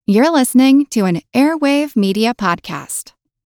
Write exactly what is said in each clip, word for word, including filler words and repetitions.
You're listening to an Airwave Media Podcast.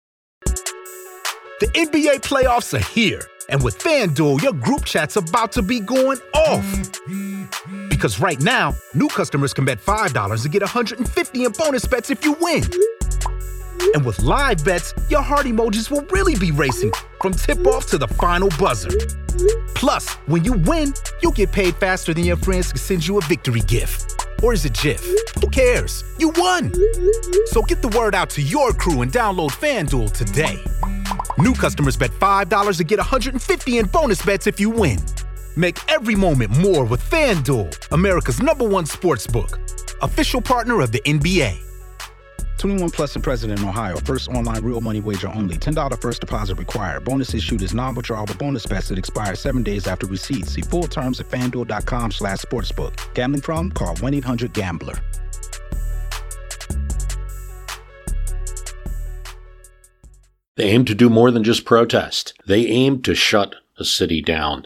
The N B A playoffs are here, and with FanDuel, your group chat's about to be going off. Because right now, new customers can bet five dollars to get one hundred fifty dollars in bonus bets if you win. And with live bets, your heart emojis will really be racing from tip-off to the final buzzer. Plus, when you win, you'll get paid faster than your friends can send you a victory gift. Or is it GIF? Who cares? You won! So get the word out to your crew and download FanDuel today. New customers bet five dollars to get one hundred fifty dollars in bonus bets if you win. Make every moment more with FanDuel, America's number one sportsbook. Official partner of the N B A. twenty-one plus and present in Ohio. First online real money wager only. ten dollars first deposit required. Bonus issued is non-withdrawable bonus bets that expire seven days after receipt. See full terms at FanDuel.com slash sportsbook. Gambling problem? Call one eight hundred gambler. They aim to do more than just protest. They aim to shut a city down.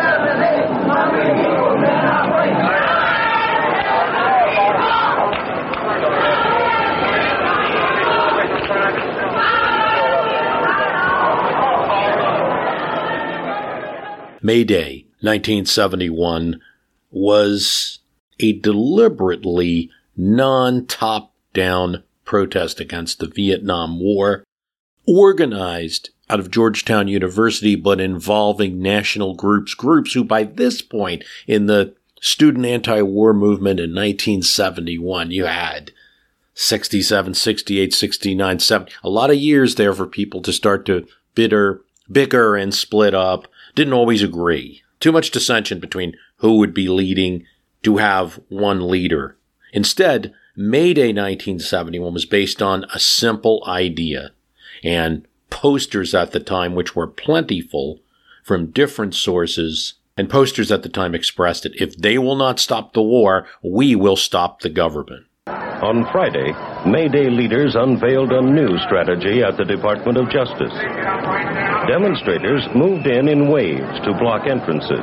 May Day, nineteen seventy-one, was a deliberately non-top-down protest against the Vietnam War, organized out of Georgetown University, but involving national groups, groups who by this point in the student anti-war movement in nineteen seventy-one, you had sixty-seven, sixty-eight, sixty-nine, seventy, a lot of years there for people to start to bitter, bicker and split up. Didn't always agree. Too much dissension between who would be leading to have one leader. Instead, May Day nineteen seventy-one was based on a simple idea, and posters at the time, which were plentiful from different sources, and posters at the time expressed it. If they will not stop the war, we will stop the government. On Friday, May Day leaders unveiled a new strategy at the Department of Justice. Demonstrators moved in in waves to block entrances.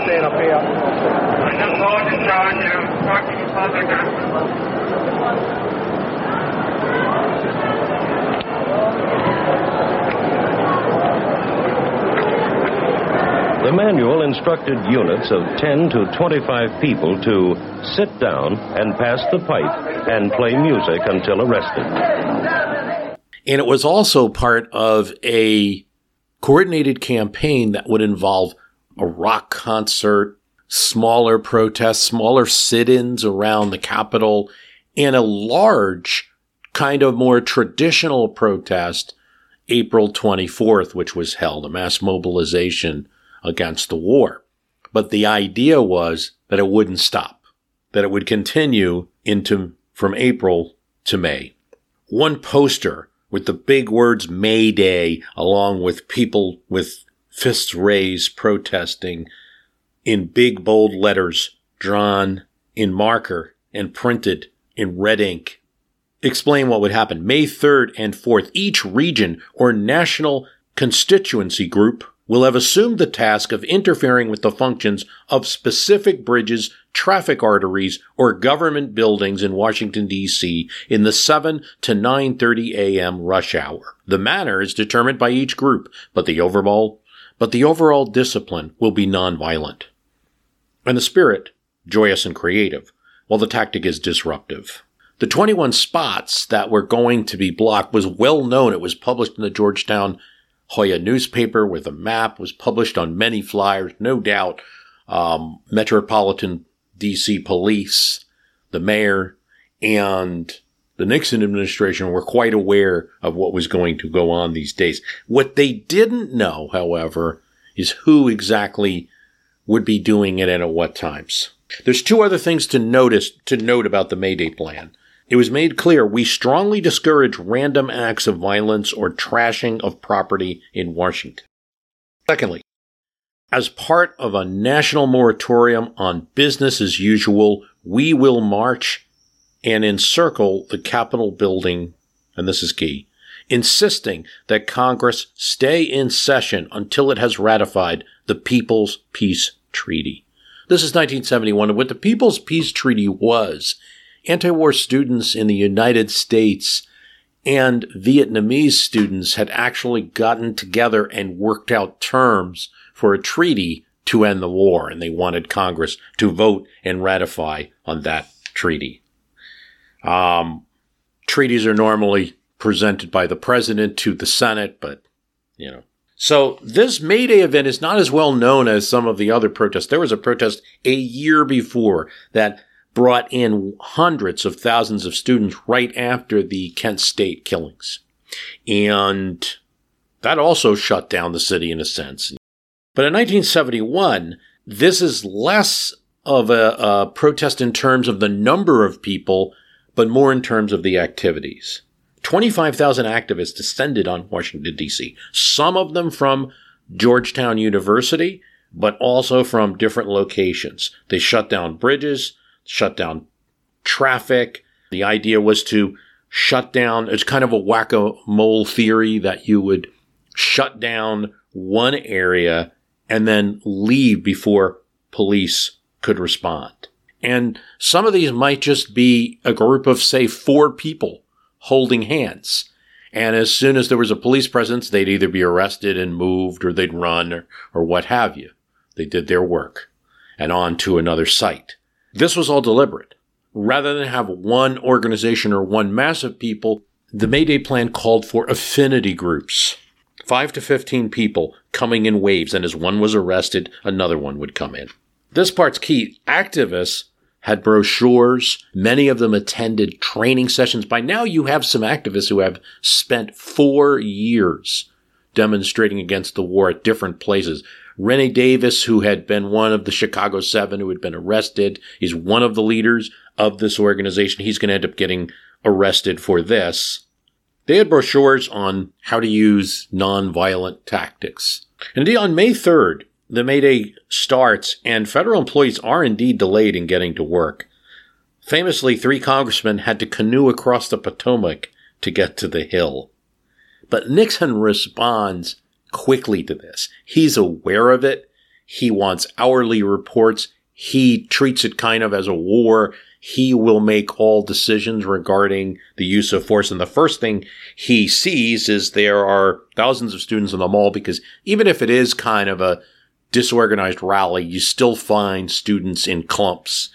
The manual instructed units of ten to twenty-five people to sit down and pass the pipe and play music until arrested. And it was also part of a coordinated campaign that would involve a rock concert, smaller protests, smaller sit-ins around the Capitol, and a large, kind of more traditional protest, April twenty-fourth, which was held, a mass mobilization against the war. But the idea was that it wouldn't stop, that it would continue into from April to May. One poster with the big words May Day, along with people with fists raised protesting in big bold letters drawn in marker and printed in red ink. Explain what would happen. May third and fourth, each region or national constituency group will have assumed the task of interfering with the functions of specific bridges, traffic arteries, or government buildings in Washington, D C in the seven to nine thirty a.m. rush hour. The manner is determined by each group, but the overall, but the overall discipline will be nonviolent. And the spirit, joyous and creative, while the tactic is disruptive. The twenty-one spots that were going to be blocked was well known. It was published in the Georgetown Hoya newspaper with a map, was published on many flyers, no doubt. Um, Metropolitan D C Police, the mayor, and the Nixon administration were quite aware of what was going to go on these days. What they didn't know, however, is who exactly would be doing it and at what times. There's two other things to notice, to note about the May Day plan. It was made clear we strongly discourage random acts of violence or trashing of property in Washington. Secondly, as part of a national moratorium on business as usual, we will march and encircle the Capitol building, and this is key, insisting that Congress stay in session until it has ratified the People's Peace Treaty. This is nineteen seventy-one, and what the People's Peace Treaty was, anti-war students in the United States and Vietnamese students had actually gotten together and worked out terms for a treaty to end the war, and they wanted Congress to vote and ratify on that treaty. Um, treaties are normally presented by the president to the Senate, but, you know. So this May Day event is not as well known as some of the other protests. There was a protest a year before that brought in hundreds of thousands of students right after the Kent State killings. And that also shut down the city in a sense. But in nineteen seventy-one, this is less of a, a protest in terms of the number of people, but more in terms of the activities. twenty-five thousand activists descended on Washington, D C, some of them from Georgetown University, but also from different locations. They shut down bridges, shut down traffic. The idea was to shut down, it's kind of a whack-a-mole theory that you would shut down one area and then leave before police could respond. And some of these might just be a group of, say, four people holding hands. And as soon as there was a police presence, they'd either be arrested and moved or they'd run or, or what have you. They did their work and on to another site. This was all deliberate. Rather than have one organization or one mass of people, the May Day plan called for affinity groups. Five to fifteen people coming in waves, and as one was arrested, another one would come in. This part's key. Activists had brochures. Many of them attended training sessions. By now, you have some activists who have spent four years demonstrating against the war at different places. Rennie Davis, who had been one of the Chicago Seven who had been arrested, is one of the leaders of this organization. He's going to end up getting arrested for this. They had brochures on how to use nonviolent tactics. Indeed, on May third, the May Day starts, and federal employees are indeed delayed in getting to work. Famously, three congressmen had to canoe across the Potomac to get to the Hill. But Nixon responds quickly to this. He's aware of it. He wants hourly reports. He treats it kind of as a war. He will make all decisions regarding the use of force. And the first thing he sees is there are thousands of students in the mall, because even if it is kind of a disorganized rally, you still find students in clumps.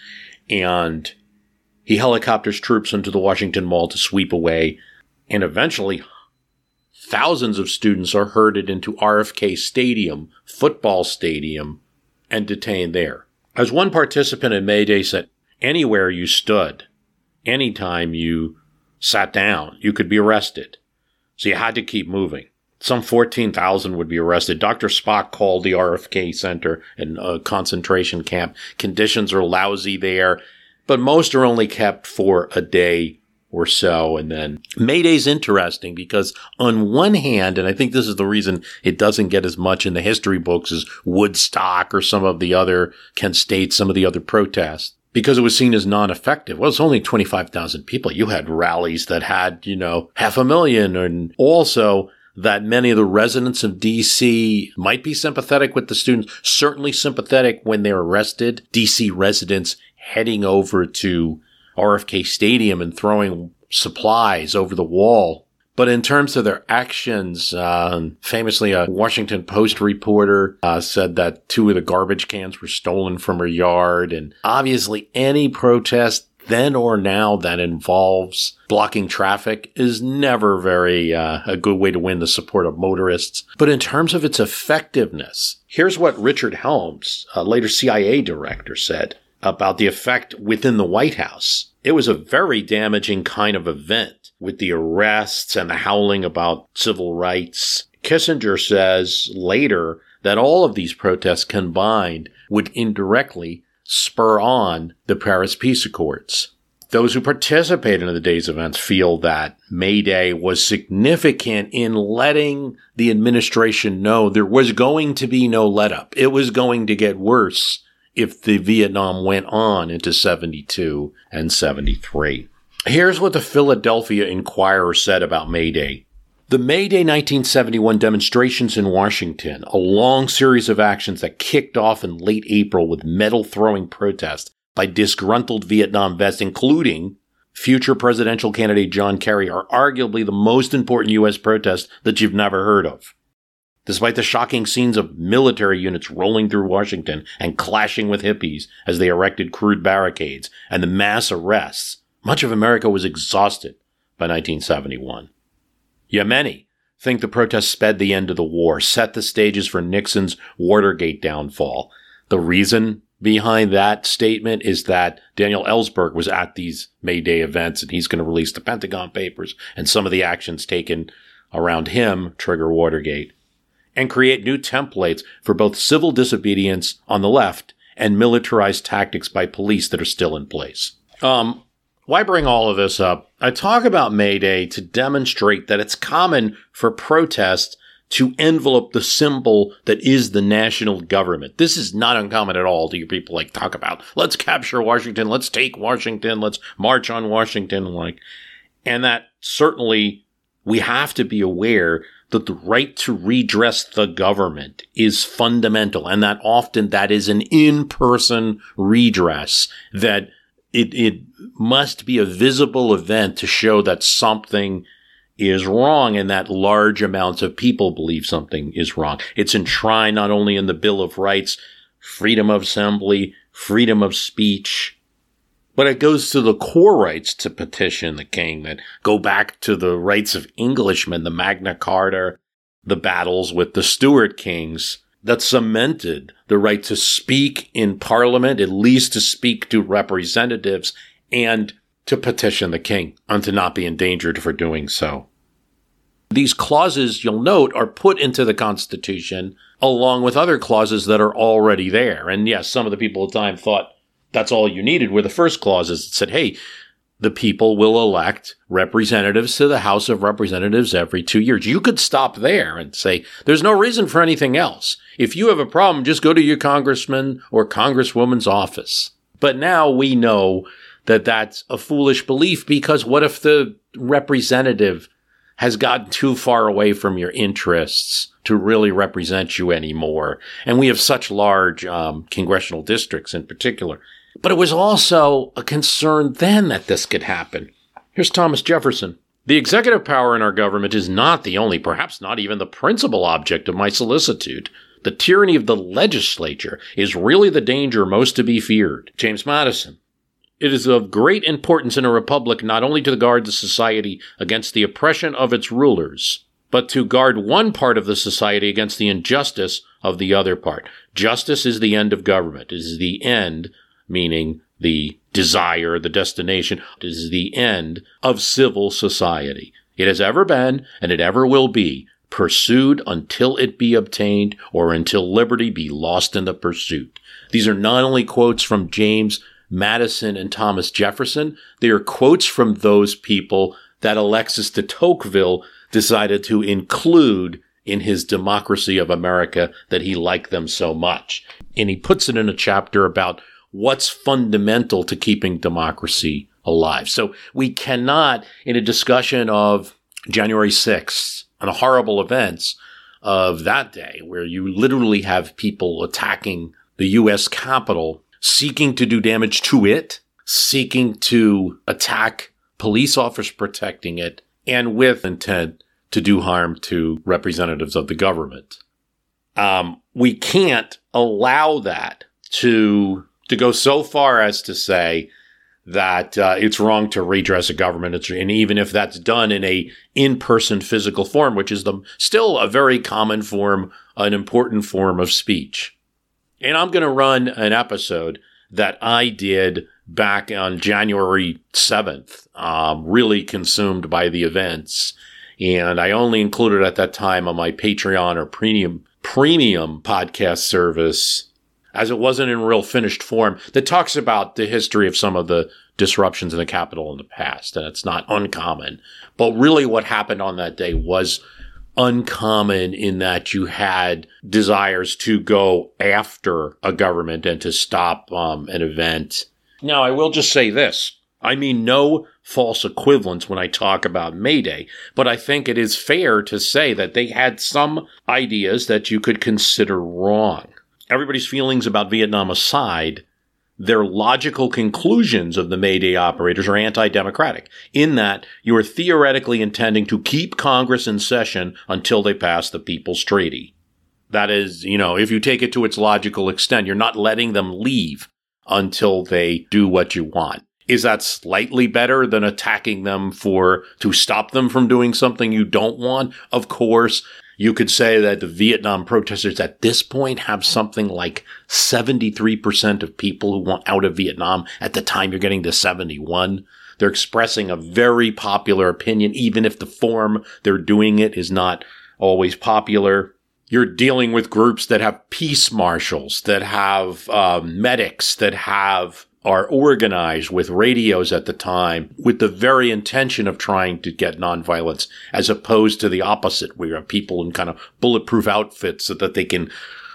And he helicopters troops into the Washington Mall to sweep away. And eventually, thousands of students are herded into R F K Stadium, football stadium, and detained there. As one participant in May Day said, anywhere you stood, anytime you sat down, you could be arrested. So you had to keep moving. Some fourteen thousand would be arrested. Doctor Spock called the R F K Center a concentration camp. Conditions are lousy there, but most are only kept for a day or so. And then May Day's interesting because on one hand, and I think this is the reason it doesn't get as much in the history books as Woodstock or some of the other Kent State, some of the other protests, because it was seen as non-effective. Well, it's only twenty-five thousand people. You had rallies that had, you know, half a million, and also that many of the residents of D C might be sympathetic with the students, certainly sympathetic when they're arrested. D C residents heading over to R F K Stadium and throwing supplies over the wall. But in terms of their actions, uh, famously a Washington Post reporter uh, said that two of the garbage cans were stolen from her yard. And obviously any protest then or now that involves blocking traffic is never very uh, a good way to win the support of motorists. But in terms of its effectiveness, here's what Richard Helms, a later C I A director, said about the effect within the White House. It was a very damaging kind of event with the arrests and the howling about civil rights. Kissinger says later that all of these protests combined would indirectly spur on the Paris Peace Accords. Those who participated in the day's events feel that May Day was significant in letting the administration know there was going to be no let-up. It was going to get worse if the Vietnam went on into seventy-two and seventy-three. Here's what the Philadelphia Inquirer said about May Day. The May Day nineteen seventy-one demonstrations in Washington, a long series of actions that kicked off in late April with metal-throwing protests, by disgruntled Vietnam vets, including future presidential candidate John Kerry, are arguably the most important U S protest that you've never heard of. Despite the shocking scenes of military units rolling through Washington and clashing with hippies as they erected crude barricades and the mass arrests, much of America was exhausted by nineteen seventy-one. Yet many think the protests sped the end of the war, set the stages for Nixon's Watergate downfall. The reason behind that statement is that Daniel Ellsberg was at these May Day events, and he's going to release the Pentagon Papers and some of the actions taken around him trigger Watergate, and create new templates for both civil disobedience on the left and militarized tactics by police that are still in place. Um, why bring all of this up? I talk about May Day to demonstrate that it's common for protests to envelope the symbol that is the national government. This is not uncommon at all to hear people like talk about, let's capture Washington, let's take Washington, let's march on Washington, like, and that certainly we have to be aware that the right to redress the government is fundamental, and that often that is an in-person redress, that it, it must be a visible event to show that something is wrong and that large amounts of people believe something is wrong. It's enshrined not only in the Bill of Rights, freedom of assembly, freedom of speech, but it goes to the core rights to petition the king that go back to the rights of Englishmen, the Magna Carta, the battles with the Stuart kings that cemented the right to speak in Parliament, at least to speak to representatives, and to petition the king and to not be endangered for doing so. These clauses, you'll note, are put into the Constitution along with other clauses that are already there. And yes, some of the people at the time thought that's all you needed were the first clauses that said, hey, the people will elect representatives to the House of Representatives every two years. You could stop there and say, there's no reason for anything else. If you have a problem, just go to your congressman or congresswoman's office. But now we know that that's a foolish belief, because what if the representative has gotten too far away from your interests to really represent you anymore? And we have such large um, congressional districts in particular. But it was also a concern then that this could happen. Here's Thomas Jefferson. The executive power in our government is not the only, perhaps not even the principal object of my solicitude. The tyranny of the legislature is really the danger most to be feared. James Madison. It is of great importance in a republic not only to guard the society against the oppression of its rulers, but to guard one part of the society against the injustice of the other part. Justice is the end of government. It is the end, meaning the desire, the destination. It is the end of civil society. It has ever been, and it ever will be, pursued until it be obtained, or until liberty be lost in the pursuit. These are not only quotes from James Madison and Thomas Jefferson, they are quotes from those people that Alexis de Tocqueville decided to include in his Democracy of America, that he liked them so much. And he puts it in a chapter about what's fundamental to keeping democracy alive. So we cannot, in a discussion of January sixth and the horrible events of that day, where you literally have people attacking the U S Capitol, seeking to do damage to it, seeking to attack police officers protecting it, and with intent to do harm to representatives of the government. Um, we can't allow that to to go so far as to say that uh, it's wrong to redress a government, it's, and even if that's done in a in-person physical form, which is the still a very common form, an important form of speech. And I'm going to run an episode that I did back on January seventh, um, really consumed by the events. And I only included at that time on my Patreon or premium premium podcast service, as it wasn't in real finished form, that talks about the history of some of the disruptions in the Capitol in the past. And it's not uncommon. But really what happened on that day was uncommon in that you had desires to go after a government and to stop um, an event. Now, I will just say this. I mean no false equivalence when I talk about May Day, but I think it is fair to say that they had some ideas that you could consider wrong. Everybody's feelings about Vietnam aside, their logical conclusions of the May Day operators are anti-democratic, in that you are theoretically intending to keep Congress in session until they pass the People's Treaty. That is, you know, if you take it to its logical extent, you're not letting them leave until they do what you want. Is that slightly better than attacking them for, to stop them from doing something you don't want? Of course. You could say that the Vietnam protesters at this point have something like seventy-three percent of people who want out of Vietnam. At the time, you're getting to seventy-one. They're expressing a very popular opinion, even if the form they're doing it is not always popular. You're dealing with groups that have peace marshals, that have uh, medics, that have are organized with radios at the time with the very intention of trying to get nonviolence, as opposed to the opposite, where you have people in kind of bulletproof outfits so that they can,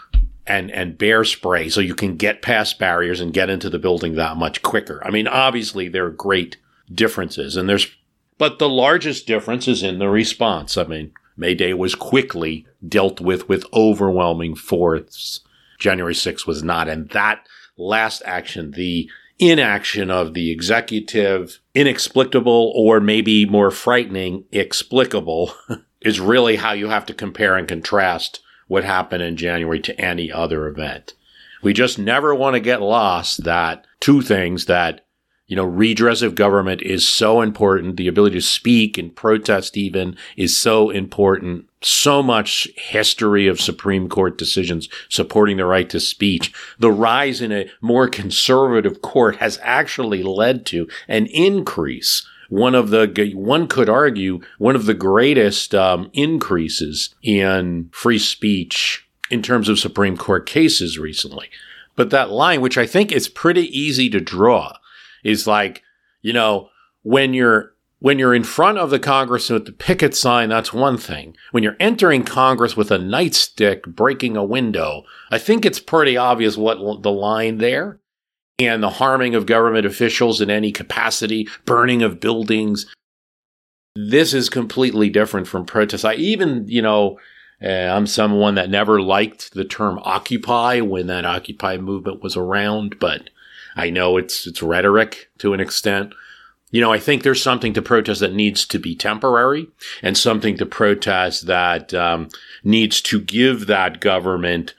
and, and bear spray so you can get past barriers and get into the building that much quicker. I mean, obviously there are great differences, and there's, but the largest difference is in the response. I mean, May Day was quickly dealt with with overwhelming force. January sixth was not, and that last action, the inaction of the executive, inexplicable, or maybe more frightening, explicable, is really how you have to compare and contrast what happened in January to any other event. We just never want to get lost that two things that, you know, redress of government is so important. The ability to speak and protest even is so important. So much history of Supreme Court decisions supporting the right to speech. The rise in a more conservative court has actually led to an increase. One of the, one could argue, one of the greatest um, increases in free speech in terms of Supreme Court cases recently. But that line, which I think is pretty easy to draw, is like, you know, when you're when you're in front of the Congress with the picket sign, that's one thing. When you're entering Congress with a nightstick breaking a window, I think it's pretty obvious what the line there. And the harming of government officials in any capacity, burning of buildings. This is completely different from protests. I even, you know, uh, I'm someone that never liked the term Occupy when that Occupy movement was around, but I know it's it's rhetoric to an extent. You know, I think there's something to protest that needs to be temporary, and something to protest that um, needs to give that government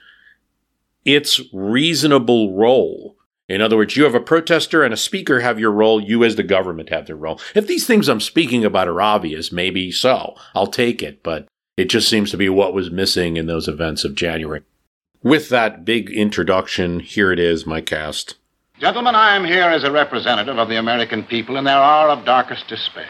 its reasonable role. In other words, you have a protester and a speaker have your role. You as the government have their role. If these things I'm speaking about are obvious, maybe so. I'll take it. But it just seems to be what was missing in those events of January. With that big introduction, here it is, my cast. Gentlemen, I am here as a representative of the American people in their hour of darkest despair.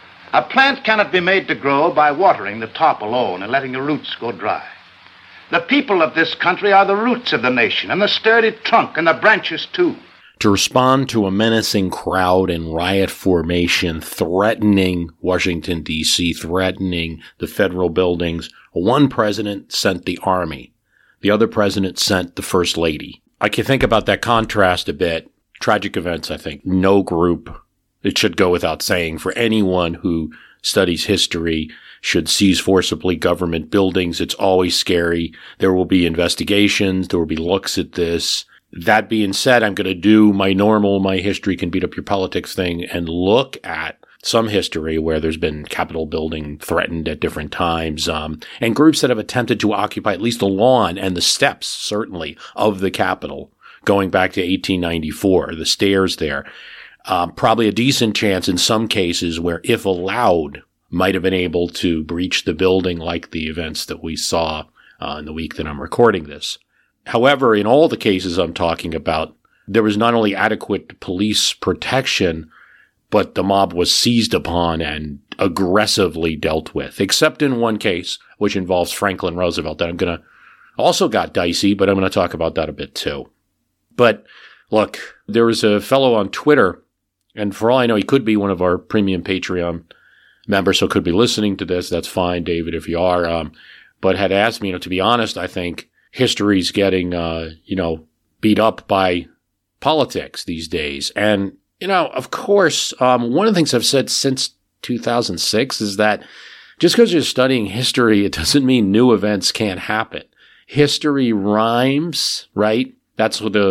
A plant cannot be made to grow by watering the top alone and letting the roots go dry. The people of this country are the roots of the nation, and the sturdy trunk and the branches too. To respond to a menacing crowd in riot formation, threatening Washington, D C, threatening the federal buildings, one president sent the army. The other president sent the first lady. I can think about that contrast a bit. Tragic events, I think. No group, it should go without saying, for anyone who studies history, should seize forcibly government buildings. It's always scary. There will be investigations. There will be looks at this. That being said, I'm going to do my normal, my history can beat up your politics thing and look at some history where there's been Capitol building threatened at different times, um, and groups that have attempted to occupy at least the lawn and the steps, certainly, of the Capitol, going back to eighteen ninety-four, the stairs there. Um, probably a decent chance in some cases where, if allowed, might have been able to breach the building, like the events that we saw uh, in the week that I'm recording this. However, in all the cases I'm talking about, there was not only adequate police protection, but the mob was seized upon and aggressively dealt with, except in one case, which involves Franklin Roosevelt, that I'm going to also got dicey, but I'm going to talk about that a bit too. But look, there was a fellow on Twitter, and for all I know, he could be one of our premium Patreon members, so could be listening to this. That's fine, David, if you are. Um, but had asked me, you know, to be honest, I think history's getting, uh, you know, beat up by politics these days. And you know, of course, um, one of the things I've said since two thousand six is that just because you're studying history, it doesn't mean new events can't happen. History rhymes, right? That's what the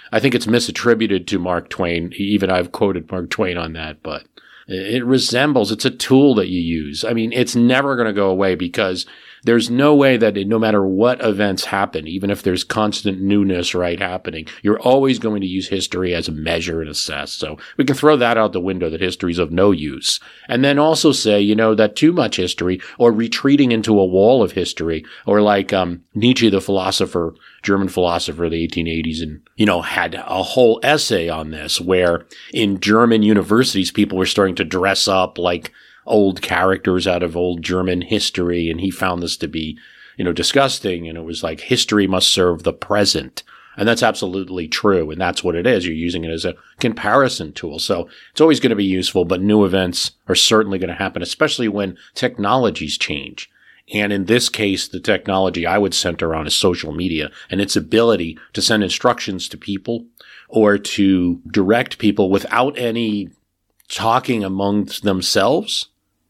I think it's misattributed to Mark Twain. Even I've quoted Mark Twain on that, but it resembles, it's a tool that you use. I mean, it's never going to go away because there's no way that it, no matter what events happen, even if there's constant newness, right, happening, you're always going to use history as a measure and assess. So we can throw that out the window, that history is of no use. And then also say, you know, that too much history or retreating into a wall of history, or like um, Nietzsche, the philosopher, German philosopher of the eighteen eighties, and, you know, had a whole essay on this where in German universities, people were starting to dress up like old characters out of old German history. And he found this to be, you know, disgusting. And it was like, history must serve the present. And that's absolutely true. And that's what it is. You're using it as a comparison tool. So it's always going to be useful, but new events are certainly going to happen, especially when technologies change. And in this case, the technology I would center on is social media and its ability to send instructions to people or to direct people without any talking amongst themselves.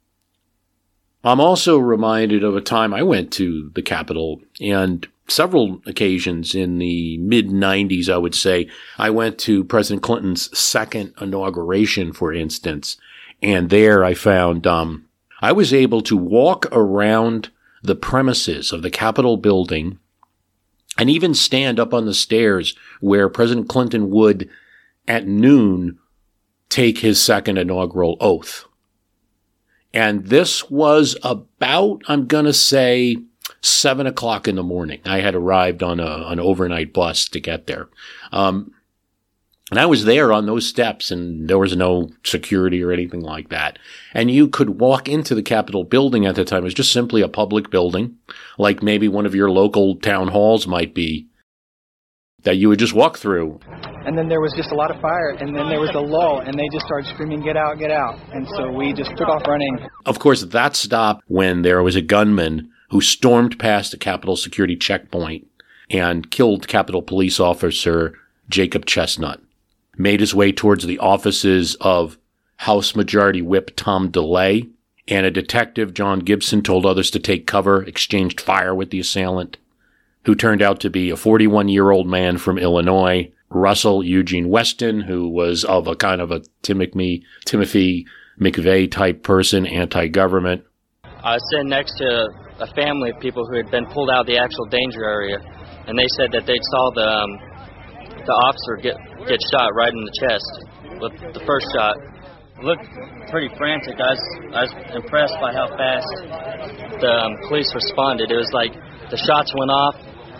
I'm also reminded of a time I went to the Capitol, and several occasions in the mid nineties, I would say, I went to President Clinton's second inauguration, for instance, and there I found um, I was able to walk around the premises of the Capitol building and even stand up on the stairs where President Clinton would, at noon, take his second inaugural oath. And this was about, I'm going to say, seven o'clock in the morning. I had arrived on a, an overnight bus to get there. Um, and I was there on those steps, and there was no security or anything like that. And you could walk into the Capitol building at the time. It was just simply a public building, like maybe one of your local town halls might be, that you would just walk through. And then there was just a lot of fire, and then there was a lull, and they just started screaming, "Get out, get out." And so we just took off running. Of course, that stopped when there was a gunman who stormed past the Capitol security checkpoint and killed Capitol Police Officer Jacob Chestnut, made his way towards the offices of House Majority Whip Tom DeLay, and a detective, John Gibson, told others to take cover, exchanged fire with the assailant, who turned out to be a forty-one-year-old man from Illinois, Russell Eugene Weston, who was of a kind of a Timothy, Timothy McVeigh type person, anti-government. I was sitting next to a family of people who had been pulled out of the actual danger area, and they said that they saw the um, the officer get get shot right in the chest with the first shot. It looked pretty frantic. I was, I was impressed by how fast the um, police responded. It was like the shots went off,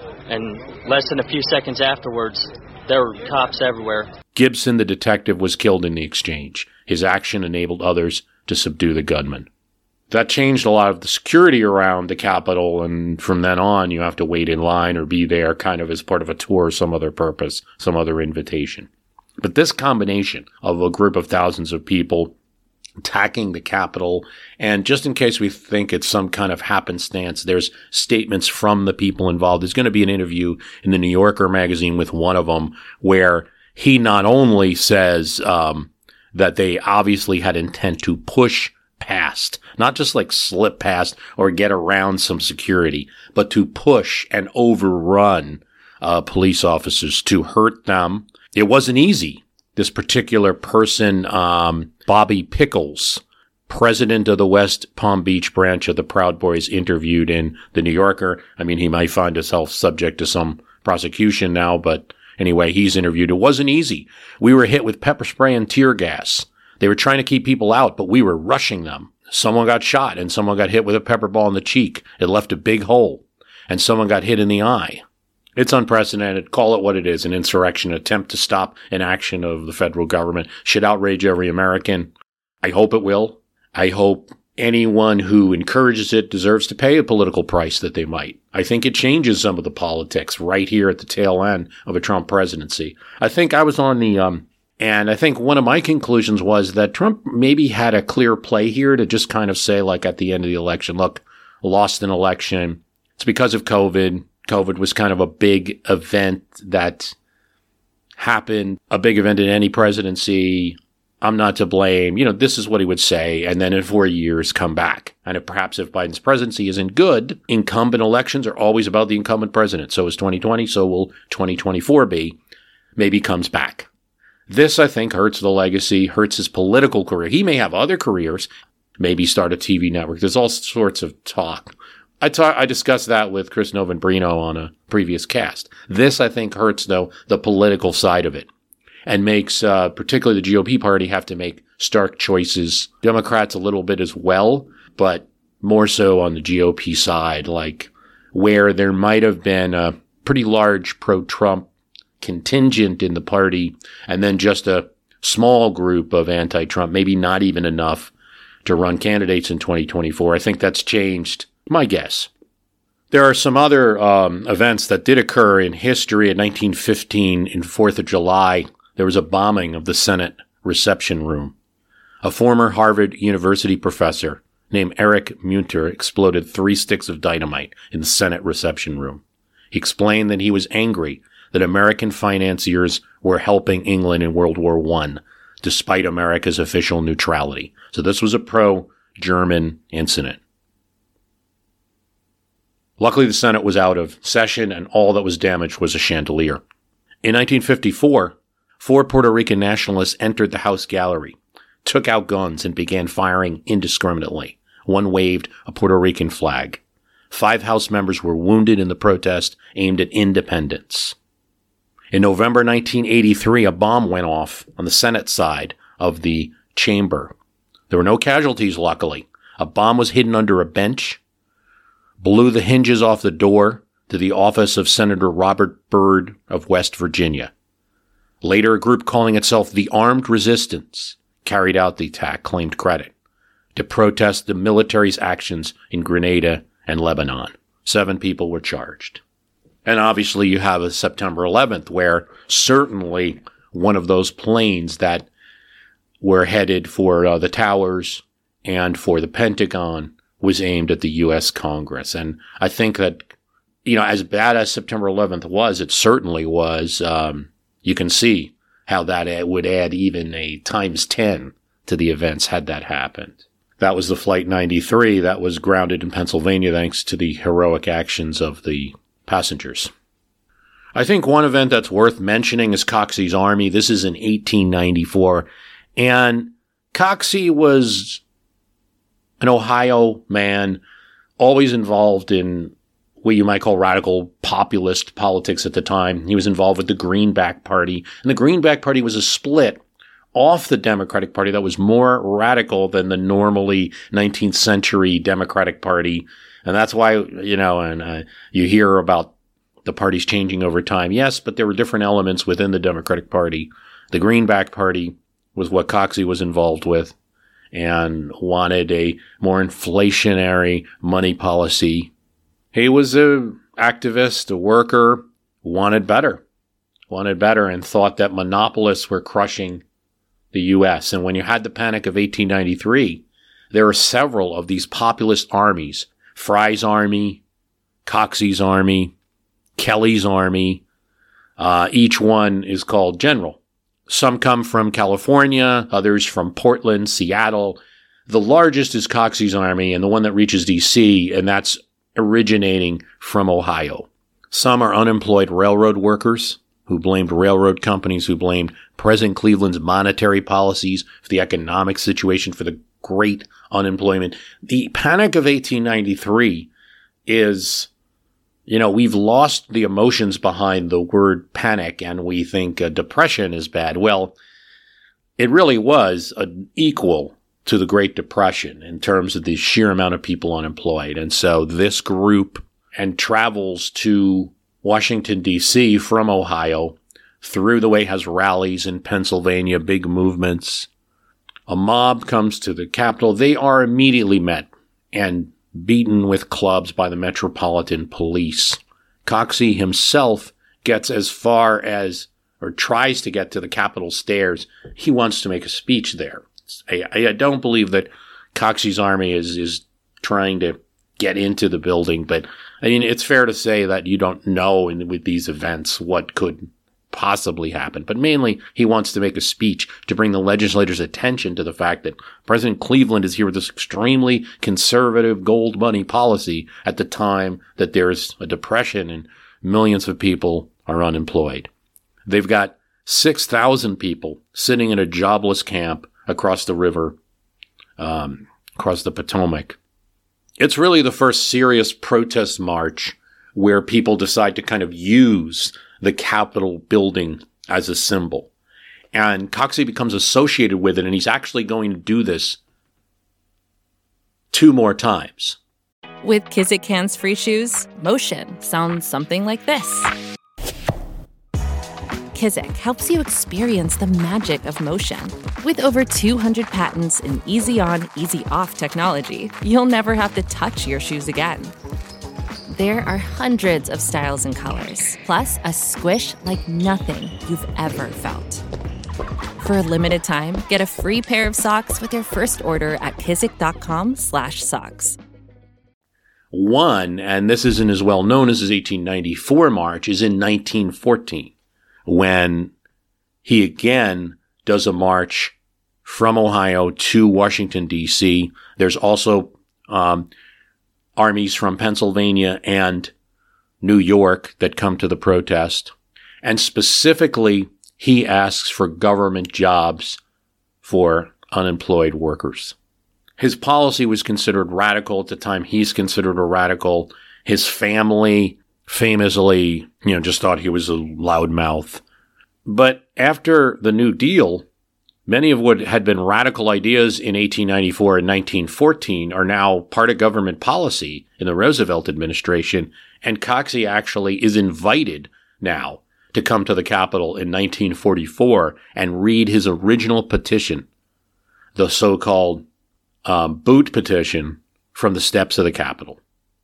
and less than a few seconds afterwards, there were cops everywhere. Gibson, the detective, was killed in the exchange. His action enabled others to subdue the gunman. That changed a lot of the security around the Capitol, and from then on, you have to wait in line or be there kind of as part of a tour or some other purpose, some other invitation. But this combination of a group of thousands of people attacking the Capitol, and just in case we think it's some kind of happenstance, there's statements from the people involved. There's going to be an interview in the New Yorker magazine with one of them where he not only says um, that they obviously had intent to push past, not just like slip past or get around some security, but to push and overrun uh, police officers, to hurt them. It wasn't easy. This particular person, um, Bobby Pickles, president of the West Palm Beach branch of the Proud Boys, interviewed in the New Yorker. I mean, he might find himself subject to some prosecution now, but anyway, he's interviewed. It wasn't easy. We were hit with pepper spray and tear gas. They were trying to keep people out, but we were rushing them. Someone got shot and someone got hit with a pepper ball in the cheek. It left a big hole, and someone got hit in the eye. It's unprecedented. Call it what it is, an insurrection, attempt to stop an action of the federal government. Should outrage every American. I hope it will. I hope anyone who encourages it deserves to pay a political price that they might. I think it changes some of the politics right here at the tail end of a Trump presidency. I think I was on the, um, and I think one of my conclusions was that Trump maybe had a clear play here to just kind of say, like at the end of the election, look, lost an election. It's because of COVID. COVID was kind of a big event that happened, a big event in any presidency. I'm not to blame. You know, this is what he would say. And then in four years, come back. And if perhaps if Biden's presidency isn't good, incumbent elections are always about the incumbent president. So is twenty twenty. So will twenty twenty-four be. maybe comes back. This, I think, hurts the legacy, hurts his political career. He may have other careers, maybe start a T V network. There's all sorts of talk. I talk, I discussed that with Chris Novembrino on a previous cast. This, I think, hurts, though, the political side of it and makes uh, particularly the G O P party have to make stark choices. Democrats a little bit as well, but more so on the G O P side, like where there might have been a pretty large pro-Trump contingent in the party and then just a small group of anti-Trump, maybe not even enough to run candidates in twenty twenty-four. I think that's changed, my guess. There are some other um, events that did occur in history. In nineteen fifteen, in fourth of July, there was a bombing of the Senate reception room. A former Harvard University professor named Eric Munter exploded three sticks of dynamite in the Senate reception room. He explained that he was angry that American financiers were helping England in World War One, despite America's official neutrality. So this was a pro-German incident. Luckily, the Senate was out of session, and all that was damaged was a chandelier. In nineteen fifty-four, four Puerto Rican nationalists entered the House gallery, took out guns, and began firing indiscriminately. One waved a Puerto Rican flag. Five House members were wounded in the protest aimed at independence. In November nineteen eighty-three, a bomb went off on the Senate side of the chamber. There were no casualties, luckily. A bomb was hidden under a bench, blew the hinges off the door to the office of Senator Robert Byrd of West Virginia. Later, a group calling itself the Armed Resistance carried out the attack, claimed credit, to protest the military's actions in Grenada and Lebanon. Seven people were charged. And obviously you have a September eleventh, where certainly one of those planes that were headed for uh, the towers and for the Pentagon was aimed at the U S Congress. And I think that, you know, as bad as September eleventh was, it certainly was, um, you can see how that would add even a times ten to the events had that happened. That was the Flight ninety-three that was grounded in Pennsylvania thanks to the heroic actions of the passengers. I think one event that's worth mentioning is Coxey's Army. This is in eighteen ninety-four. And Coxey was an Ohio man, always involved in what you might call radical populist politics at the time. He was involved with the Greenback Party. And the Greenback Party was a split off the Democratic Party that was more radical than the normally nineteenth century Democratic Party. And that's why, you know, and uh, you hear about the parties changing over time. Yes, but there were different elements within the Democratic Party. The Greenback Party was what Coxey was involved with and wanted a more inflationary money policy. He was an activist, a worker, wanted better, wanted better, and thought that monopolists were crushing the U S. And when you had the Panic of eighteen ninety-three, there were several of these populist armies, Fry's Army, Coxey's Army, Kelly's Army. Uh, each one is called General. Some come from California, others from Portland, Seattle. The largest is Coxey's Army, and the one that reaches D C, and that's originating from Ohio. Some are unemployed railroad workers who blamed railroad companies, who blamed President Cleveland's monetary policies for the economic situation, for the great unemployment. The Panic of eighteen ninety-three is, you know, we've lost the emotions behind the word panic and we think uh, depression is bad. Well, it really was uh, equal to the Great Depression in terms of the sheer amount of people unemployed. And so this group and travels to Washington, D C from Ohio, through the way has rallies in Pennsylvania, big movements. A mob comes to the Capitol. They are immediately met and beaten with clubs by the Metropolitan Police. Coxey himself gets as far as, or tries to get to the Capitol stairs. He wants to make a speech there. I, I don't believe that Coxey's Army is, is trying to get into the building, but I mean, it's fair to say that you don't know in, with these events what could possibly happen. But mainly, he wants to make a speech to bring the legislators' attention to the fact that President Cleveland is here with this extremely conservative gold money policy at the time that there's a depression and millions of people are unemployed. They've got six thousand people sitting in a jobless camp across the river, um, across the Potomac. It's really the first serious protest march where people decide to kind of use the Capitol building as a symbol. And Coxey becomes associated with it, and he's actually going to do this two more times. With Kizik hands-free shoes, motion sounds something like this. Kizik helps you experience the magic of motion. With over two hundred patents and easy-on, easy-off technology, you'll never have to touch your shoes again. There are hundreds of styles and colors, plus a squish like nothing you've ever felt. For a limited time, get a free pair of socks with your first order at kizik.com slash socks. One, and this isn't as well known as his eighteen ninety-four march, is in nineteen fourteen, when he again does a march from Ohio to Washington, D C. There's also um, armies from Pennsylvania and New York that come to the protest. And specifically, he asks for government jobs for unemployed workers. His policy was considered radical at the time. He's considered a radical. His family famously, you know, just thought he was a loudmouth. But after the New Deal, many of what had been radical ideas in eighteen ninety-four and nineteen fourteen are now part of government policy in the Roosevelt administration, and Coxey actually is invited now to come to the Capitol in nineteen forty-four and read his original petition, the so-called um, Boot petition, from the steps of the Capitol.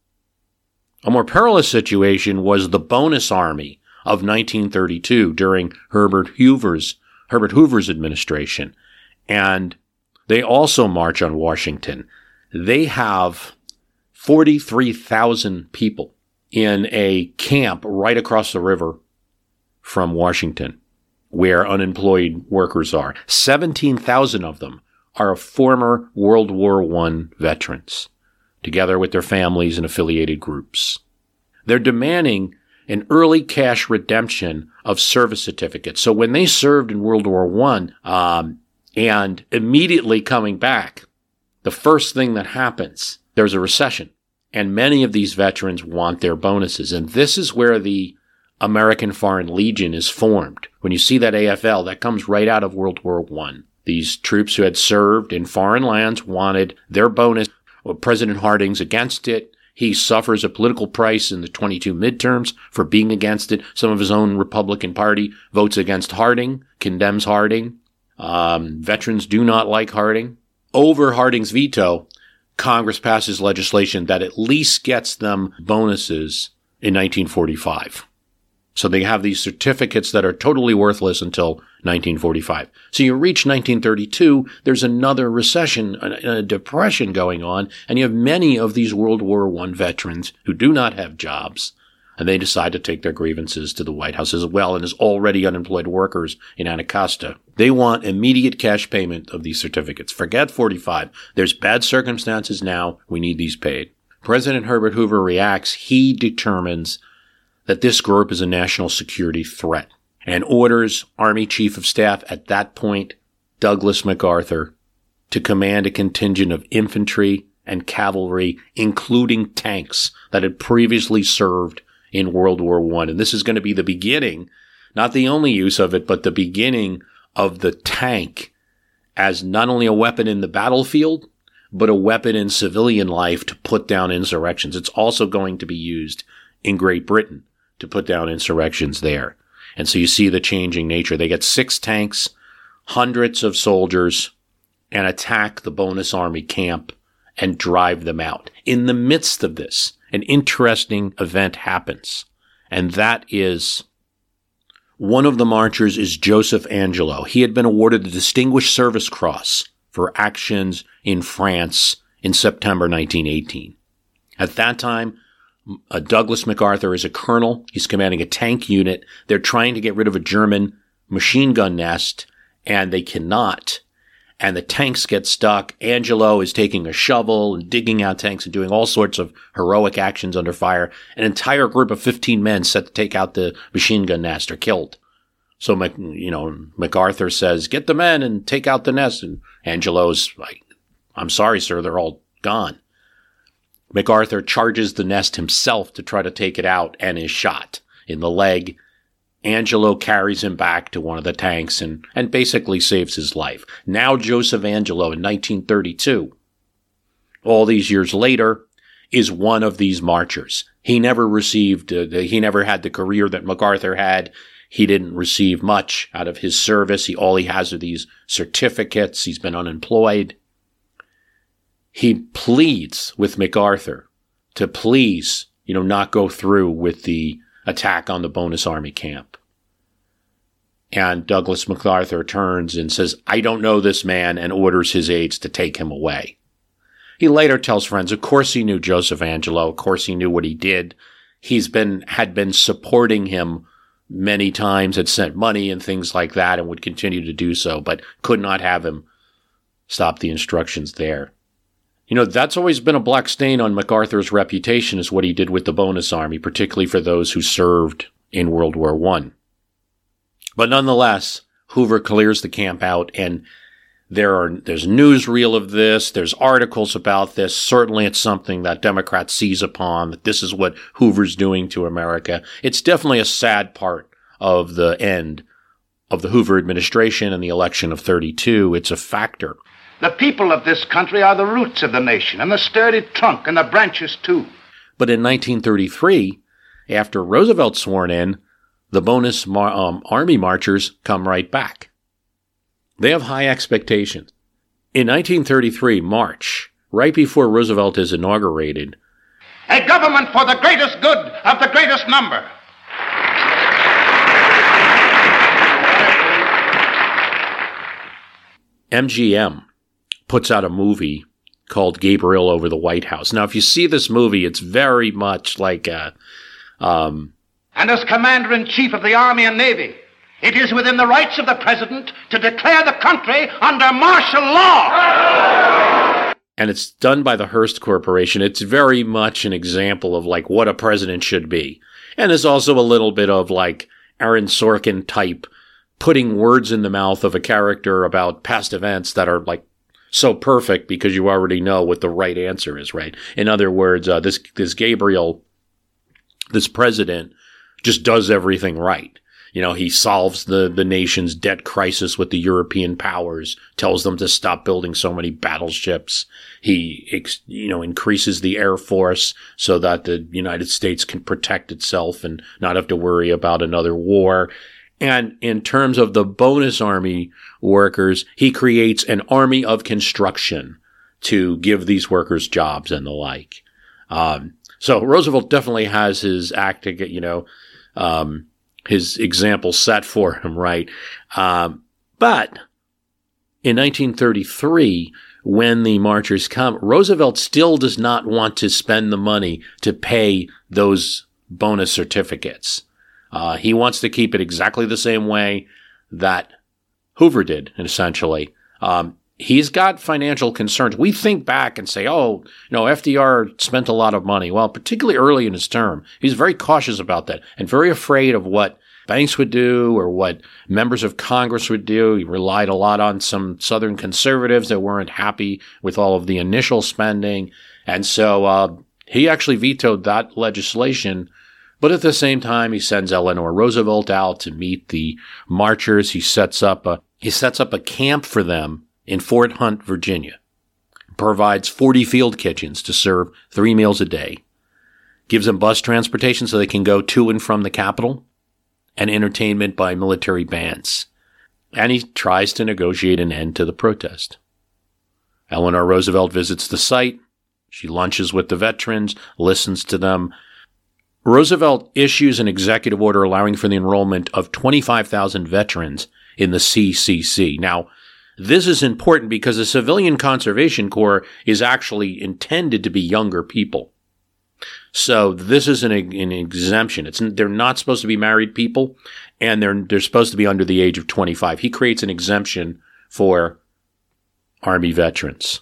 A more perilous situation was the Bonus Army of nineteen thirty-two during Herbert Hoover's Herbert Hoover's administration, and they also march on Washington. They have forty-three thousand people in a camp right across the river from Washington, where unemployed workers are. seventeen thousand of them are former World War One veterans, together with their families and affiliated groups. They're demanding an early cash redemption of service certificates. So when they served in World War One, um, and immediately coming back, the first thing that happens, there's a recession. And many of these veterans want their bonuses. And this is where the American Foreign Legion is formed. When you see that A F L, that comes right out of World War One. These troops who had served in foreign lands wanted their bonus. Well, President Harding's against it. He suffers a political price in the twenty-two midterms for being against it. Some of his own Republican Party votes against Harding, condemns Harding. Um, veterans do not like Harding. Over Harding's veto, Congress passes legislation that at least gets them bonuses in nineteen forty-five. So they have these certificates that are totally worthless until nineteen forty-five. So you reach nineteen thirty-two, there's another recession, a, a depression going on, and you have many of these World War One veterans who do not have jobs, and they decide to take their grievances to the White House as well, and as already unemployed workers in Anacostia. They want immediate cash payment of these certificates. Forget forty-five. There's bad circumstances now. We need these paid. President Herbert Hoover reacts. He determines that this group is a national security threat and orders Army Chief of Staff at that point, Douglas MacArthur, to command a contingent of infantry and cavalry, including tanks that had previously served in World War One. And this is going to be the beginning, not the only use of it, but the beginning of the tank as not only a weapon in the battlefield, but a weapon in civilian life to put down insurrections. It's also going to be used in Great Britain to put down insurrections there. And so you see the changing nature. They get six tanks, hundreds of soldiers, and attack the Bonus Army camp and drive them out. In the midst of this, an interesting event happens. And that is, one of the marchers is Joseph Angelo. He had been awarded the Distinguished Service Cross for actions in France in September nineteen eighteen. At that time, Uh, Douglas MacArthur is a colonel. He's commanding a tank unit. They're trying to get rid of a German machine gun nest, and they cannot. And the tanks get stuck. Angelo is taking a shovel and digging out tanks and doing all sorts of heroic actions under fire. An entire group of fifteen men set to take out the machine gun nest are killed So, you know, MacArthur says, get the men and take out the nest. And Angelo's like, I'm sorry, sir, they're all gone. MacArthur charges the nest himself to try to take it out and is shot in the leg. Angelo carries him back to one of the tanks and, and basically saves his life. Now Joseph Angelo in nineteen thirty-two, all these years later, is one of these marchers. He never received, uh, the, he never had the career that MacArthur had. He didn't receive much out of his service. He, all he has are these certificates. He's been unemployed. He pleads with MacArthur to please, you know, not go through with the attack on the Bonus Army camp. And Douglas MacArthur turns and says, I don't know this man, and orders his aides to take him away. He later tells friends, of course he knew Joseph Angelo. Of course he knew what he did. He's been, had been supporting him many times, had sent money and things like that, and would continue to do so, but could not have him stop the instructions there. You know, that's always been a black stain on MacArthur's reputation, is what he did with the Bonus Army, particularly for those who served in World War One. But nonetheless, Hoover clears the camp out, and there are there's newsreel of this, there's articles about this. Certainly it's something that Democrats seize upon, that this is what Hoover's doing to America. It's definitely a sad part of the end of the Hoover administration and the election of thirty-two. It's a factor. The people of this country are the roots of the nation, and the sturdy trunk, and the branches too. But in nineteen thirty-three, after Roosevelt sworn in, the Bonus Mar- um, Army marchers come right back. They have high expectations. In nineteen thirty-three, March, right before Roosevelt is inaugurated, a government for the greatest good of the greatest number. M G M puts out a movie called Gabriel Over the White House. Now, if you see this movie, it's very much like a... Um, and as Commander-in-Chief of the Army and Navy, it is within the rights of the President to declare the country under martial law. And it's done by the Hearst Corporation. It's very much an example of like what a president should be. And there's also a little bit of like Aaron Sorkin type putting words in the mouth of a character about past events that are like so perfect because you already know what the right answer is, right? In other words, uh, this this Gabriel, this president, just does everything right. You know, he solves the, the nation's debt crisis with the European powers, tells them to stop building so many battleships. He, ex, you know, increases the Air Force so that the United States can protect itself and not have to worry about another war. And in terms of the Bonus Army workers, he creates an army of construction to give these workers jobs and the like. Um, so Roosevelt definitely has his act to get, you know, um, his example set for him, right? Um, but in nineteen thirty-three, when the marchers come, Roosevelt still does not want to spend the money to pay those bonus certificates. Uh, he wants to keep it exactly the same way that Hoover did, essentially. Um, he's got financial concerns. We think back and say, oh, you know, F D R spent a lot of money. Well, particularly early in his term, he's very cautious about that and very afraid of what banks would do or what members of Congress would do. He relied a lot on some Southern conservatives that weren't happy with all of the initial spending. And so uh, he actually vetoed that legislation. But at the same time, he sends Eleanor Roosevelt out to meet the marchers. He sets up a he sets up a camp for them in Fort Hunt, Virginia. Provides forty field kitchens to serve three meals a day. Gives them bus transportation so they can go to and from the Capitol, and entertainment by military bands. And he tries to negotiate an end to the protest. Eleanor Roosevelt visits the site. She lunches with the veterans, listens to them. Roosevelt issues an executive order allowing for the enrollment of twenty-five thousand veterans in the C C C. Now, this is important because the Civilian Conservation Corps is actually intended to be younger people. So this is an, an exemption. It's they're not supposed to be married people, and they're they're supposed to be under the age of twenty-five. He creates an exemption for Army veterans.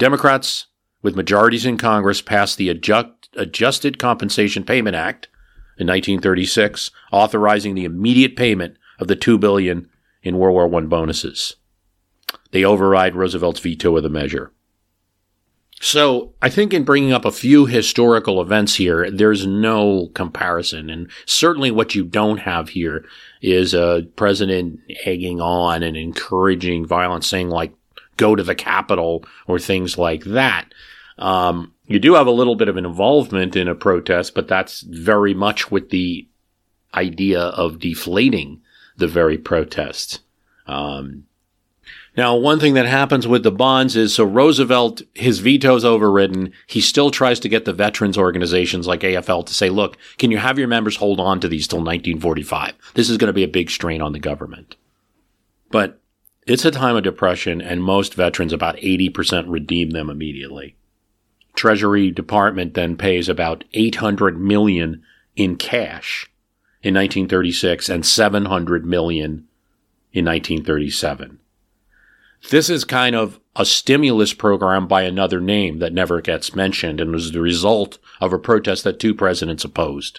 Democrats with majorities in Congress passed the Adjust, Adjusted Compensation Payment Act, in nineteen thirty-six, authorizing the immediate payment of the two billion dollars in World War One bonuses. They override Roosevelt's veto of the measure. So I think in bringing up a few historical events here, there's no comparison. And certainly what you don't have here is a president egging on and encouraging violence, saying like, go to the Capitol or things like that. Um, you do have a little bit of an involvement in a protest, but that's very much with the idea of deflating the very protest. Um, Now, one thing that happens with the bonds is, so Roosevelt, his veto's overridden. He still tries to get the veterans organizations like A F L to say, look, can you have your members hold on to these till nineteen forty-five? This is going to be a big strain on the government. But it's a time of depression, and most veterans, about eighty percent, redeem them immediately. Treasury Department then pays about eight hundred million dollars in cash in nineteen thirty-six and seven hundred million dollars in nineteen thirty-seven. This is kind of a stimulus program by another name that never gets mentioned and was the result of a protest that two presidents opposed.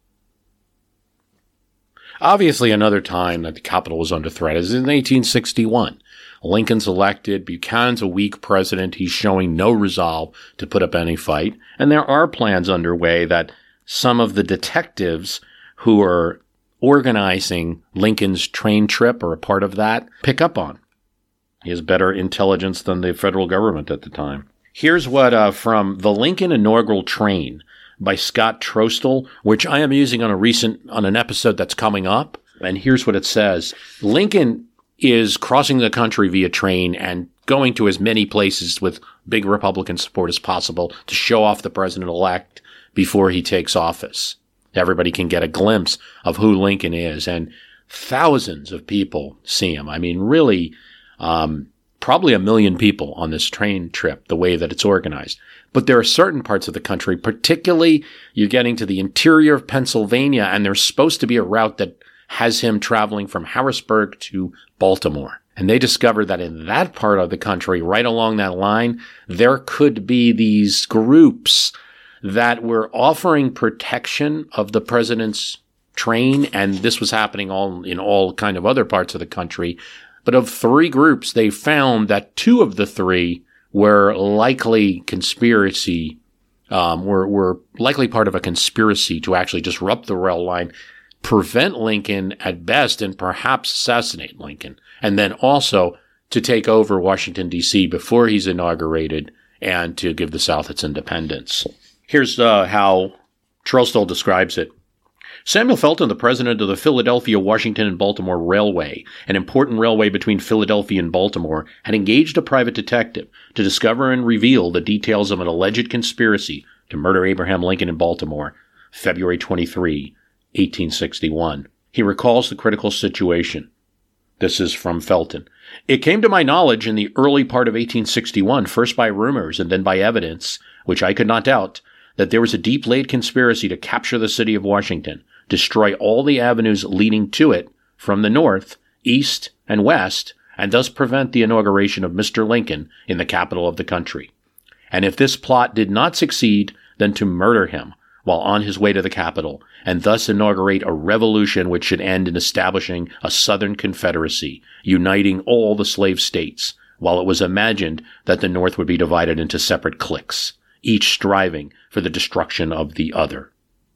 Obviously, another time that the Capitol was under threat is in eighteen sixty-one. Lincoln's elected. Buchanan's a weak president. He's showing no resolve to put up any fight. And there are plans underway that some of the detectives who are organizing Lincoln's train trip, or a part of that, pick up on. He has better intelligence than the federal government at the time. Here's what uh, from The Lincoln Inaugural Train by Scott Trostel, which I am using on a recent on an episode that's coming up. And here's what it says. Lincoln is crossing the country via train and going to as many places with big Republican support as possible to show off the president-elect before he takes office. Everybody can get a glimpse of who Lincoln is, and thousands of people see him. I mean, really, um, probably a million people on this train trip, the way that it's organized. But there are certain parts of the country, particularly you're getting to the interior of Pennsylvania, and there's supposed to be a route that has him traveling from Harrisburg to Baltimore. And they discovered that in that part of the country, right along that line, there could be these groups that were offering protection of the president's train, and this was happening all in all kind of other parts of the country. But of three groups, they found that two of the three were likely conspiracy, um, were, were likely part of a conspiracy to actually disrupt the rail line, prevent Lincoln at best, and perhaps assassinate Lincoln, and then also to take over Washington, D C before he's inaugurated and to give the South its independence. Here's uh, how Trostel describes it. Samuel Felton, the president of the Philadelphia, Washington, and Baltimore Railway, an important railway between Philadelphia and Baltimore, had engaged a private detective to discover and reveal the details of an alleged conspiracy to murder Abraham Lincoln in Baltimore, February twenty-third, eighteen sixty-one. He recalls the critical situation. This is from Felton. It came to my knowledge in the early part of eighteen sixty-one, first by rumors and then by evidence, which I could not doubt, that there was a deep-laid conspiracy to capture the city of Washington, destroy all the avenues leading to it from the north, east, and west, and thus prevent the inauguration of Mister Lincoln in the capital of the country. And if this plot did not succeed, then to murder him while on his way to the capital, and thus inaugurate a revolution which should end in establishing a Southern Confederacy, uniting all the slave states, while it was imagined that the North would be divided into separate cliques, each striving for the destruction of the other.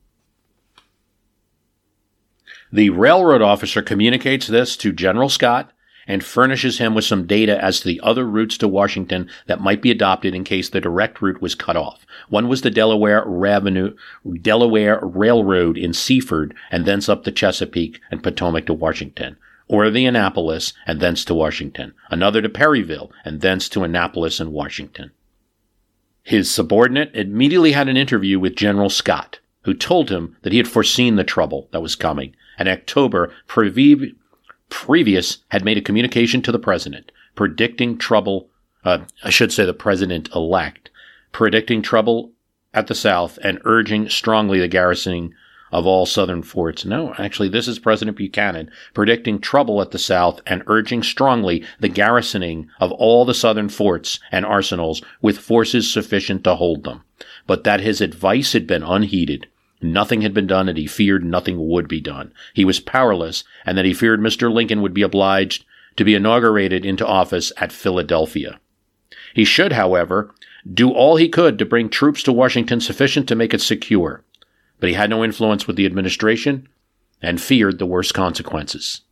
The railroad officer communicates this to General Scott and furnishes him with some data as to the other routes to Washington that might be adopted in case the direct route was cut off. One was the Delaware Revenue, Delaware Railroad in Seaford and thence up the Chesapeake and Potomac to Washington, or the Annapolis and thence to Washington. Another to Perryville and thence to Annapolis and Washington. His subordinate immediately had an interview with General Scott, who told him that he had foreseen the trouble that was coming, and in October previ- previous had made a communication to the president, predicting trouble, uh, I should say the president-elect, predicting trouble at the South and urging strongly the garrisoning of all Southern forts. No, actually, this is President Buchanan, predicting trouble at the South and urging strongly the garrisoning of all the Southern forts and arsenals with forces sufficient to hold them, but that his advice had been unheeded. Nothing had been done, and he feared nothing would be done. He was powerless, and that he feared Mister Lincoln would be obliged to be inaugurated into office at Philadelphia. He should, however, do all he could to bring troops to Washington sufficient to make it secure, but he had no influence with the administration and feared the worst consequences.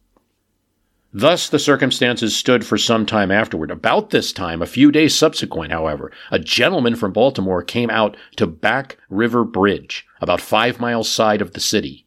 Thus the circumstances stood for some time afterward. About this time, a few days subsequent, however, a gentleman from Baltimore came out to Back River Bridge, about five miles side of the city,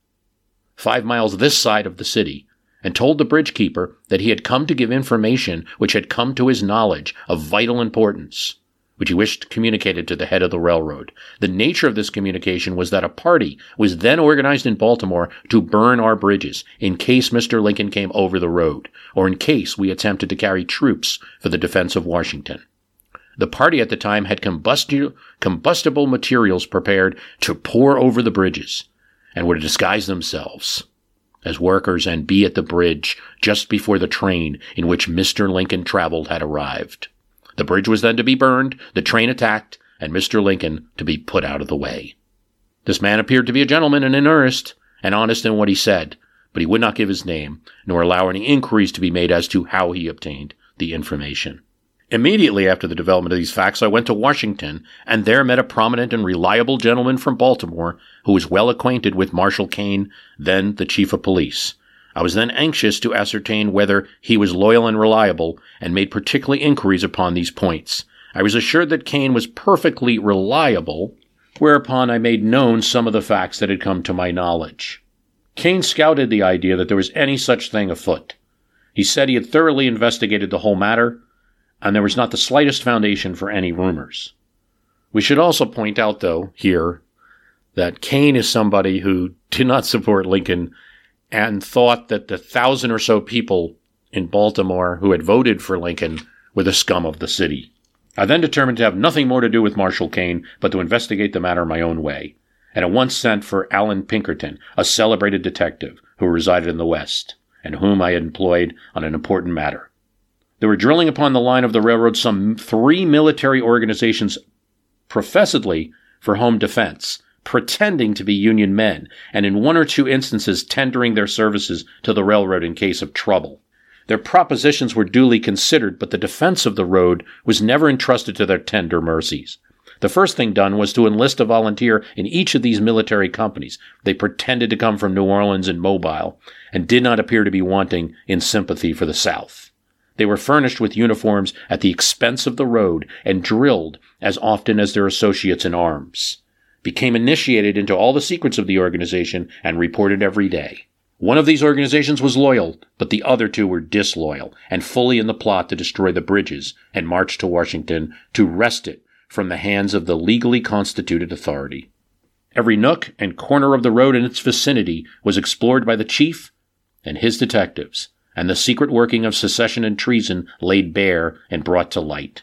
five miles this side of the city, and told the bridge keeper that he had come to give information which had come to his knowledge of vital importance, which he wished communicated to the head of the railroad. The nature of this communication was that a party was then organized in Baltimore to burn our bridges in case Mister Lincoln came over the road, or in case we attempted to carry troops for the defense of Washington. The party at the time had combusti- combustible materials prepared to pour over the bridges, and were to disguise themselves as workers and be at the bridge just before the train in which Mister Lincoln traveled had arrived. The bridge was then to be burned, the train attacked, and Mister Lincoln to be put out of the way. This man appeared to be a gentleman and in earnest, and honest in what he said, but he would not give his name, nor allow any inquiries to be made as to how he obtained the information. Immediately after the development of these facts, I went to Washington, and there met a prominent and reliable gentleman from Baltimore who was well acquainted with Marshal Kane, then the chief of police. I was then anxious to ascertain whether he was loyal and reliable, and made particular inquiries upon these points. I was assured that Kane was perfectly reliable, whereupon I made known some of the facts that had come to my knowledge. Kane scouted the idea that there was any such thing afoot. He said he had thoroughly investigated the whole matter, and there was not the slightest foundation for any rumors. We should also point out, though, here, that Kane is somebody who did not support Lincoln and thought that the thousand or so people in Baltimore who had voted for Lincoln were the scum of the city. I then determined to have nothing more to do with Marshal Kane, but to investigate the matter my own way, and at once sent for Allen Pinkerton, a celebrated detective who resided in the West, and whom I had employed on an important matter. There were drilling upon the line of the railroad some three military organizations professedly for home defense, pretending to be Union men, and in one or two instances tendering their services to the railroad in case of trouble. Their propositions were duly considered, but the defense of the road was never entrusted to their tender mercies. The first thing done was to enlist a volunteer in each of these military companies. They pretended to come from New Orleans and Mobile, and did not appear to be wanting in sympathy for the South. They were furnished with uniforms at the expense of the road, and drilled as often as their associates in arms, became initiated into all the secrets of the organization, and reported every day. One of these organizations was loyal, but the other two were disloyal, and fully in the plot to destroy the bridges and march to Washington to wrest it from the hands of the legally constituted authority. Every nook and corner of the road and its vicinity was explored by the chief and his detectives, and the secret working of secession and treason laid bare and brought to light.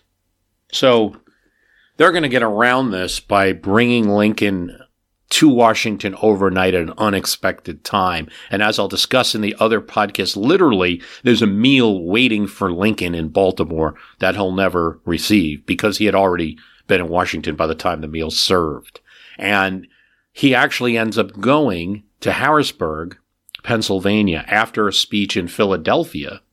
So, they're going to get around this by bringing Lincoln to Washington overnight at an unexpected time. And as I'll discuss in the other podcast, literally, there's a meal waiting for Lincoln in Baltimore that he'll never receive because he had already been in Washington by the time the meal's served. And he actually ends up going to Harrisburg, Pennsylvania, after a speech in Philadelphia.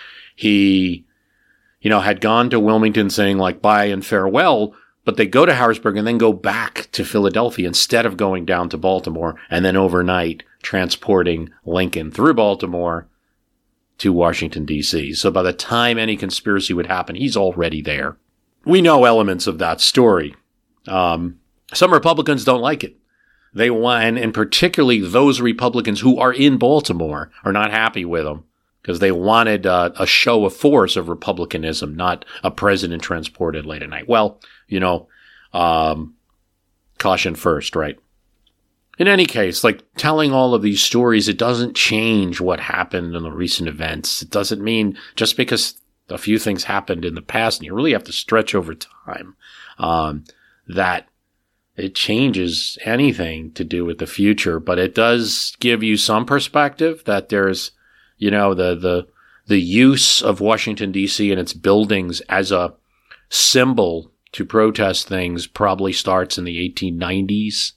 He, you know, had gone to Wilmington saying, like, bye and farewell, but they go to Harrisburg and then go back to Philadelphia instead of going down to Baltimore and then overnight transporting Lincoln through Baltimore to Washington, D C. So by the time any conspiracy would happen, he's already there. We know elements of that story. Um, some Republicans don't like it. They want, and, and particularly those Republicans who are in Baltimore are not happy with him because they wanted uh, a show of force of republicanism, not a president transported late at night. Well, you know, um, caution first, right? In any case, like telling all of these stories, it doesn't change what happened in the recent events. It doesn't mean just because a few things happened in the past, and you really have to stretch over time, um, that it changes anything to do with the future. But it does give you some perspective that there's, you know, the the the use of Washington, D C and its buildings as a symbol to protest things probably starts in the eighteen nineties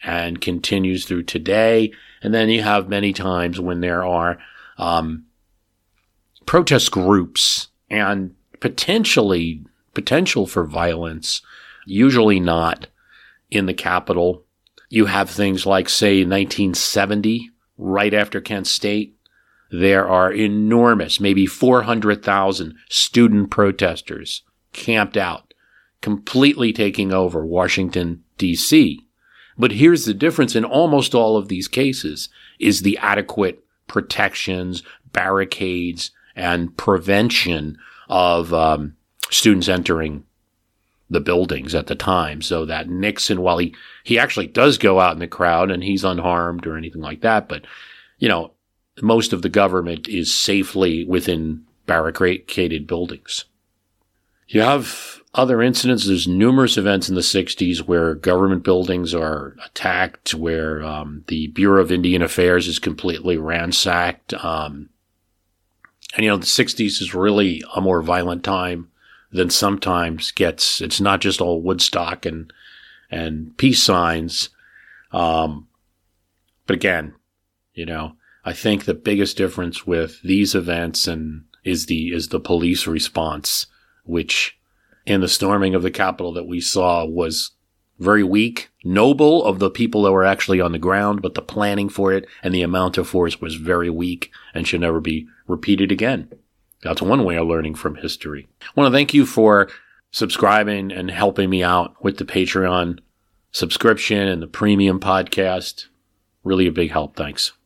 and continues through today. And then you have many times when there are um, protest groups and potentially potential for violence, usually not in the Capitol. You have things like, say, nineteen seventy, right after Kent State. There are enormous, maybe four hundred thousand student protesters camped out, completely taking over Washington, D C. But here's the difference in almost all of these cases is the adequate protections, barricades, and prevention of um, students entering the buildings at the time, so that Nixon, while he, he actually does go out in the crowd and he's unharmed or anything like that, but, you know, most of the government is safely within barricaded buildings. You have other incidents. There's numerous events in the sixties where government buildings are attacked, where um, the Bureau of Indian Affairs is completely ransacked. Um, and, you know, the sixties is really a more violent time than sometimes gets. It's not just all Woodstock and and peace signs. Um, but again, you know, I think the biggest difference with these events and is the is the police response, which in the storming of the Capitol that we saw was very weak, noble of the people that were actually on the ground, but the planning for it and the amount of force was very weak and should never be repeated again. That's one way of learning from history. I want to thank you for subscribing and helping me out with the Patreon subscription and the premium podcast. Really a big help. Thanks.